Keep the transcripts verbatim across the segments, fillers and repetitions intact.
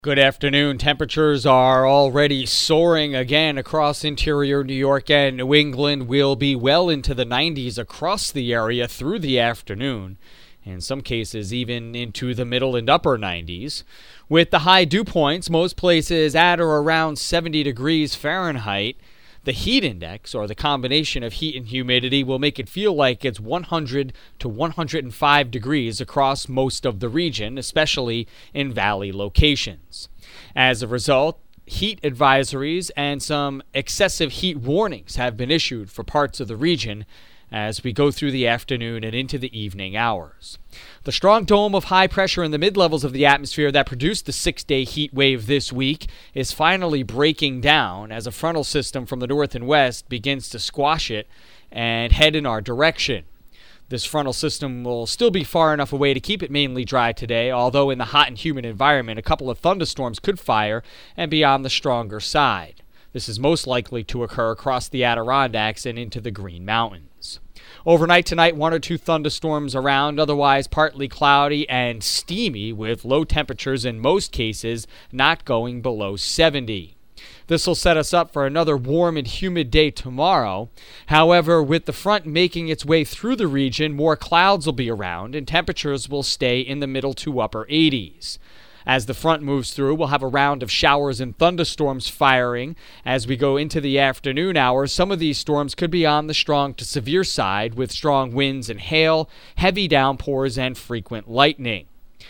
Good afternoon. Temperatures are already soaring again across interior New York and New England. We'll be well into the nineties across the area through the afternoon. In some cases, even into the middle and upper nineties. With the high dew points, most places at or around seventy degrees Fahrenheit. The heat index, or the combination of heat and humidity, will make it feel like it's one hundred to one hundred five degrees across most of the region, especially in valley locations. As a result, heat advisories and some excessive heat warnings have been issued for parts of the region as we go through the afternoon and into the evening hours. The strong dome of high pressure in the mid-levels of the atmosphere that produced the six-day heat wave this week is finally breaking down as a frontal system from the north and west begins to squash it and head in our direction. This frontal system will still be far enough away to keep it mainly dry today, although in the hot and humid environment, a couple of thunderstorms could fire and be on the stronger side. This is most likely to occur across the Adirondacks and into the Green Mountains. Overnight tonight, one or two thunderstorms around, otherwise partly cloudy and steamy with low temperatures in most cases not going below seventy. This will set us up for another warm and humid day tomorrow. However, with the front making its way through the region, more clouds will be around and temperatures will stay in the middle to upper eighties. As the front moves through, we'll have a round of showers and thunderstorms firing. As we go into the afternoon hours, some of these storms could be on the strong to severe side with strong winds and hail, heavy downpours, and frequent lightning.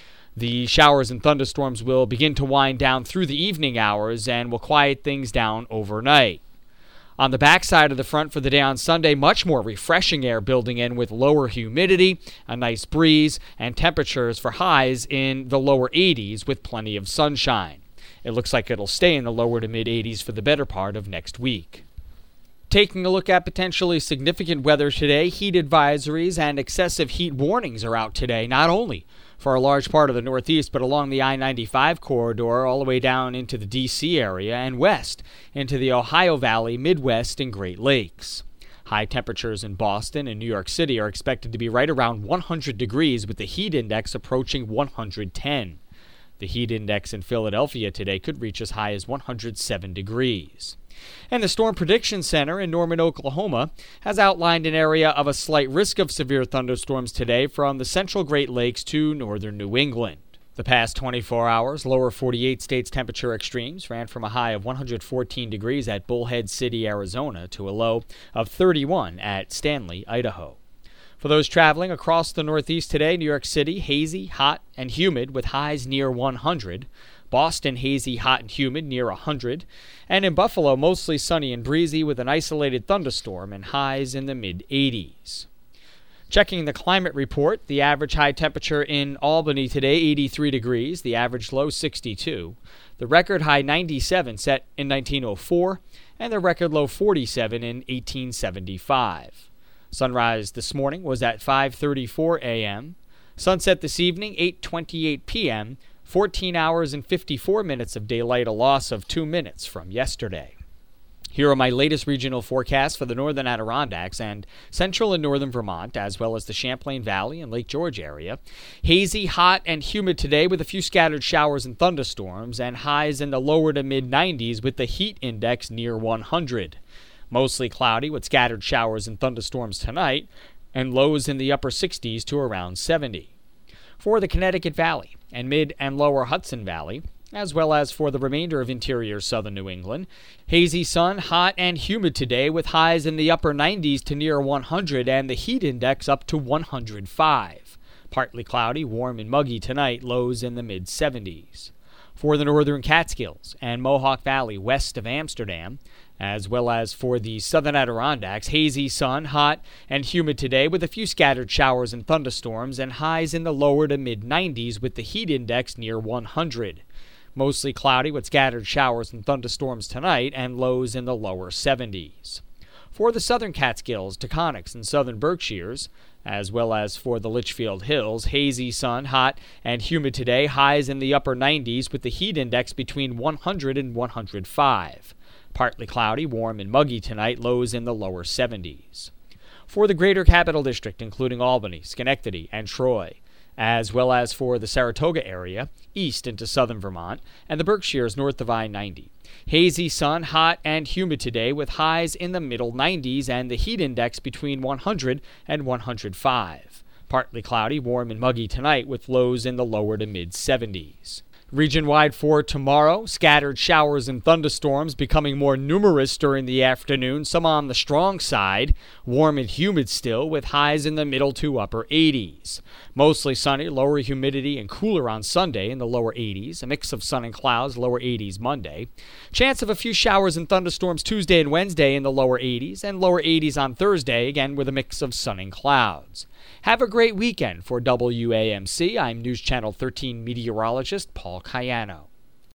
The showers and thunderstorms will begin to wind down through the evening hours and will quiet things down overnight. On the backside of the front for the day on Sunday, much more refreshing air building in with lower humidity, a nice breeze, and temperatures for highs in the lower eighties with plenty of sunshine. It looks like it'll stay in the lower to mid eighties for the better part of next week. Taking a look at potentially significant weather today, heat advisories and excessive heat warnings are out today, not only for a large part of the Northeast, but along the I ninety-five corridor all the way down into the D C area and west into the Ohio Valley, Midwest, and Great Lakes. High temperatures in Boston and New York City are expected to be right around one hundred degrees with the heat index approaching one hundred ten. The heat index in Philadelphia today could reach as high as one hundred seven degrees. And the Storm Prediction Center in Norman, Oklahoma, has outlined an area of a slight risk of severe thunderstorms today from the central Great Lakes to northern New England. The past twenty-four hours, lower forty-eight states temperature extremes ran from a high of one hundred fourteen degrees at Bullhead City, Arizona, to a low of thirty-one at Stanley, Idaho. For those traveling across the Northeast today, New York City, hazy, hot, and humid with highs near one hundred. Boston, hazy, hot, and humid near one hundred. And in Buffalo, mostly sunny and breezy with an isolated thunderstorm and highs in the mid eighties. Checking the climate report, the average high temperature in Albany today, eighty-three degrees. The average low, sixty-two. The record high, ninety-seven, set in nineteen oh four. And the record low, forty-seven, in eighteen seventy-five. Sunrise this morning was at five thirty-four a.m. Sunset this evening, eight twenty-eight p.m., fourteen hours and fifty-four minutes of daylight, a loss of two minutes from yesterday. Here are my latest regional forecasts for the northern Adirondacks and central and northern Vermont, as well as the Champlain Valley and Lake George area. Hazy, hot, and humid today with a few scattered showers and thunderstorms, and highs in the lower to mid nineties with the heat index near one hundred. Mostly cloudy with scattered showers and thunderstorms tonight, and lows in the upper sixties to around seventy. For the Connecticut Valley and mid and lower Hudson Valley, as well as for the remainder of interior southern New England, hazy sun, hot, and humid today with highs in the upper nineties to near one hundred and the heat index up to one hundred five. Partly cloudy, warm, and muggy tonight, lows in the mid seventies. For the northern Catskills and Mohawk Valley west of Amsterdam, as well as for the southern Adirondacks, hazy sun, hot, and humid today with a few scattered showers and thunderstorms and highs in the lower to mid nineties with the heat index near one hundred. Mostly cloudy with scattered showers and thunderstorms tonight and lows in the lower seventies. For the southern Catskills, Taconics, and southern Berkshires, as well as for the Litchfield Hills, hazy sun, hot, and humid today, highs in the upper nineties with the heat index between one hundred and one hundred five. Partly cloudy, warm, and muggy tonight, lows in the lower seventies. For the greater Capital District, including Albany, Schenectady, and Troy, as well as for the Saratoga area, east into southern Vermont, and the Berkshires north of I ninety. Hazy sun, hot and humid today with highs in the middle nineties and the heat index between one hundred and one hundred five. Partly cloudy, warm and muggy tonight with lows in the lower to mid seventies. Region-wide for tomorrow, scattered showers and thunderstorms becoming more numerous during the afternoon, some on the strong side, warm and humid still with highs in the middle to upper eighties. Mostly sunny, lower humidity and cooler on Sunday in the lower eighties, a mix of sun and clouds, lower eighties Monday. Chance of a few showers and thunderstorms Tuesday and Wednesday in the lower eighties, and lower eighties on Thursday, again with a mix of sun and clouds. Have a great weekend. For W A M C, I'm News Channel thirteen meteorologist Paul Cayano.